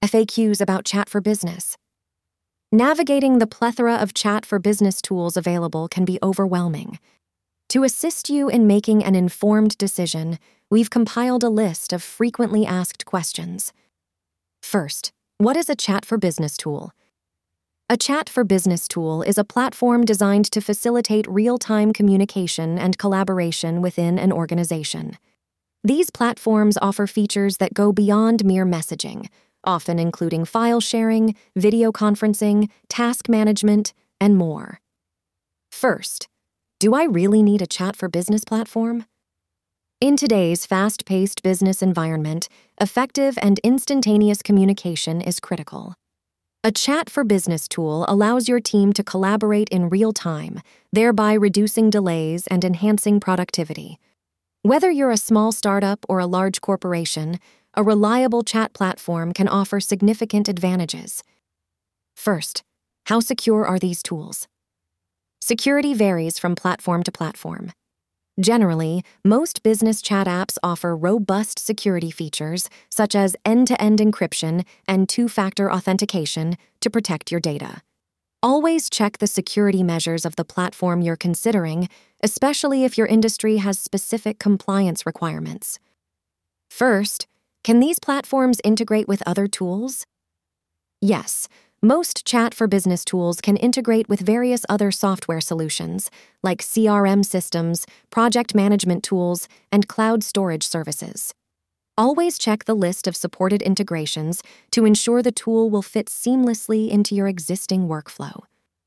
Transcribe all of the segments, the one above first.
FAQs about Chat for Business. Navigating the plethora of Chat for Business tools available can be overwhelming. To assist you in making an informed decision, we've compiled a list of frequently asked questions. First, what is a Chat for Business tool? A Chat for Business tool is a platform designed to facilitate real-time communication and collaboration within an organization. These platforms offer features that go beyond mere messaging, often including file sharing, video conferencing, task management, and more. First, do I really need a Chat for Business platform? In today's fast-paced business environment, effective and instantaneous communication is critical. A Chat for Business tool allows your team to collaborate in real time, thereby reducing delays and enhancing productivity. Whether you're a small startup or a large corporation, a reliable chat platform can offer significant advantages. First, how secure are these tools? Security varies from platform to platform. Generally, most business chat apps offer robust security features such as end-to-end encryption and two-factor authentication to protect your data. Always check the security measures of the platform you're considering, especially if your industry has specific compliance requirements. First, can these platforms integrate with other tools? Yes. Most Chat for Business tools can integrate with various other software solutions, like CRM systems, project management tools, and cloud storage services. Always check the list of supported integrations to ensure the tool will fit seamlessly into your existing workflow.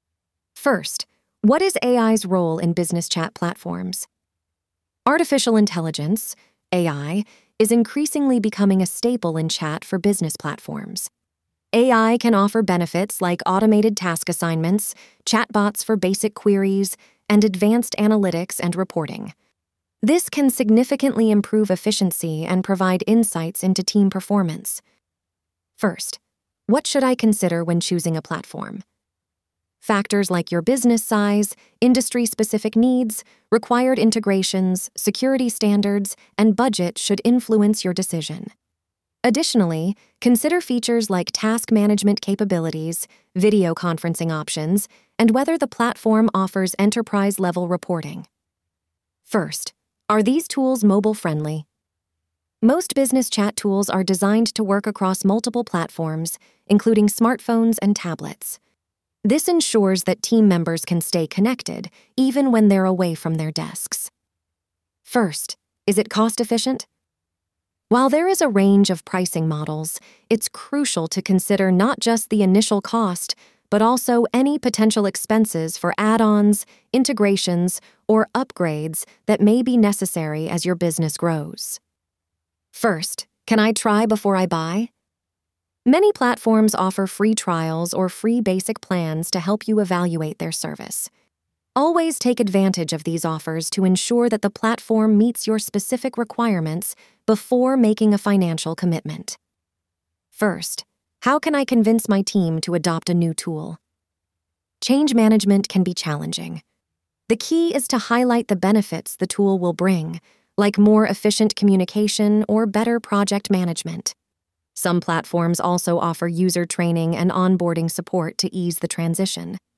First, what is AI's role in business chat platforms? Artificial intelligence, AI, is increasingly becoming a staple in chat for business platforms. AI can offer benefits like automated task assignments, chatbots for basic queries, and advanced analytics and reporting. This can significantly improve efficiency and provide insights into team performance. First, what should I consider when choosing a platform? Factors like your business size, industry-specific needs, required integrations, security standards, and budget should influence your decision. Additionally, consider features like task management capabilities, video conferencing options, and whether the platform offers enterprise-level reporting. First, are these tools mobile-friendly? Most business chat tools are designed to work across multiple platforms, including smartphones and tablets. This ensures that team members can stay connected, even when they're away from their desks. First, is it cost-efficient? While there is a range of pricing models, it's crucial to consider not just the initial cost, but also any potential expenses for add-ons, integrations, or upgrades that may be necessary as your business grows. First, can I try before I buy? Many platforms offer free trials or free basic plans to help you evaluate their service. Always take advantage of these offers to ensure that the platform meets your specific requirements before making a financial commitment. First, how can I convince my team to adopt a new tool? Change management can be challenging. The key is to highlight the benefits the tool will bring, like more efficient communication or better project management. Some platforms also offer user training and onboarding support to ease the transition.